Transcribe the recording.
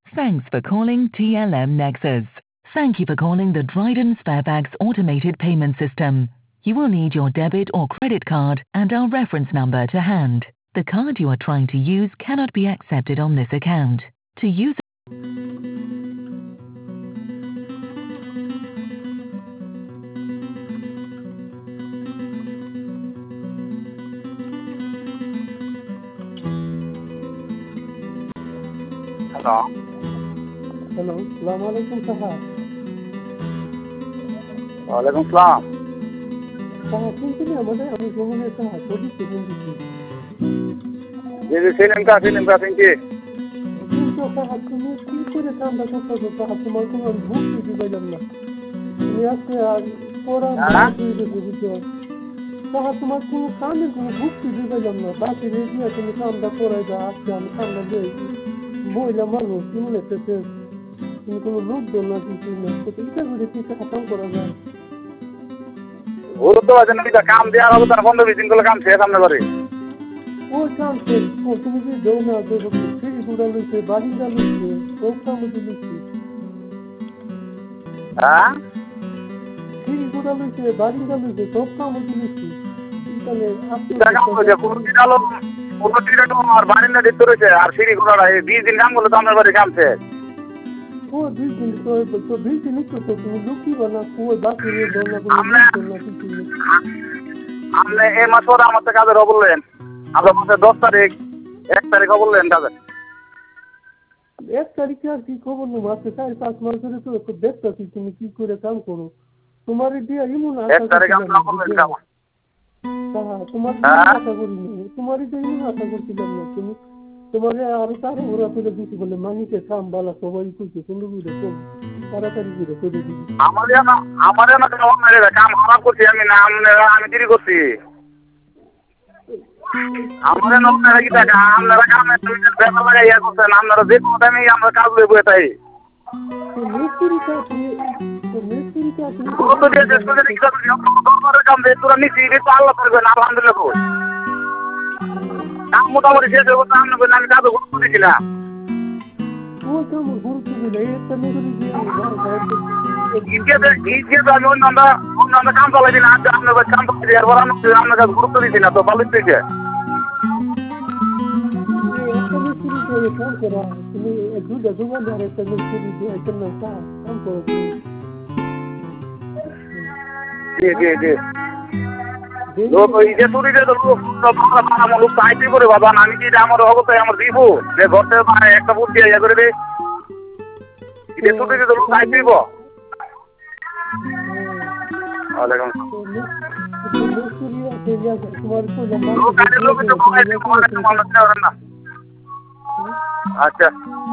Thanks for calling TLM Nexus. Thank you for calling the Dryden Sparebags automated payment system. You will need your debit or credit card and our reference number to hand. The card you are trying to use cannot be accepted on this account. To use Hello. Hello, Assalamu alaikum sahab. Walaikum salam. Sahab, শুনছেন আমাদের আমি জমিনের সাহায্য করছি কিন্তু যে cinema শুনছি। কিন্তু সাহায্য তুমি কি করে কামটা করতেছো সাহায্য তোমার কোনো ভুক্তি দিলাম না তুমি আজকে আর পড়া বুঝছো সাহায্য তোমার কোনো কামের কোনো ভুক্তি দিলাম না বাকি রেজিয়া তুমি কামটা করাই দাও আজকে আমি কামটা দিই মহিলা মানুষ তুমি নেতেছে তুমি কোনো লোক দল না কিছু না এটা করে কি কাম করা যায় গুরুত্ব আছে নাকি কাম দেওয়ার হবে তার 15-20 দিন করে কাম শেষ সামনে বাড়ি ও কাম শেষ তুমি যে দেও না দেবো ফিরি গুড়া লইছে বাহিন্দা লইছে সব কাম দিলিছি হ্যাঁ ফিরি গুড়া লইছে বাহিন্দা লইছে সব কাম দিলিছি তাহলে আপনি কাম করে কোনটি আলো কোনটি তো আর বারিন্দা দিতে রয়েছে আর সিঁড়ি ঘোড়া 20 দিন কাম করলে তো আপনার বাড়ি কাম শেষ ও 20 দিন তো 20 দিন তো তুমি লুকি বানা কো বাকি রে দেও না আপনি এই মাস পরে আমার তো কাজের বললেন আপনার মাসে 10 তারিখ 1 তারিখ বললেন কাজের 1 তারিখে আর কি খবর নেব আজকে 4-5 মাস ধরে তো দেখতেছি তুমি কি করে কাম করো তোমার দিয়ে ইমন আশা 1 তারিখ আপনার বললেন কাম হ্যাঁ তোমার আশা করিনি তোমার দিয়ে ইমন আশা করছিলাম না তুমি তোমারে আর তার ওরা তুলে দিতে বলে মানিকে কাম বালা সবাই কইছে কোন বুঝে তো তাড়াতাড়ি করে করে দিবি আমারে না কাম খারাপ করছি আমি না আমি দেরি করছি আমারে নকরা কি টাকা আপনারা কামে ব্যাপার লাগাইয়া করছেন আপনারা যে কোনো টাইমে আমরা কাজ লইব এটাই তো মিস্ত্রি কত দিয়ে শেষ করে দিতে হবে কাম দিয়ে তোরা নিচে তো আল্লাহ করবেন আলহামদুলিল্লাহ কাম মোটামুটি শেষ হয়ে গেছে আমি কাজ গুরুত্ব দিচ্ছি না ও কাম গুরুত্ব দিলে একটা নগরী দিয়ে আমি অন্য কাম চালাই দিন আপনার কাম করছি এরপর আপনার কাছে গুরুত্ব দিচ্ছি না তো ভালো থেকে একটা মিস্ত্রি দিয়ে কাম করা তুমি দুটা দোকানদার একটা মিস্ত্রি দিয়ে একটা কাম করো জি লোক এই যে চুরি যে লোক চাইতে করে বাবা আমি কি আমার অবস্থায় আমার দিব যে ঘরতে একটা বুদ্ধি ইয়ে করে দে যে চুরি যে লোক চাইতে দিব আচ্ছা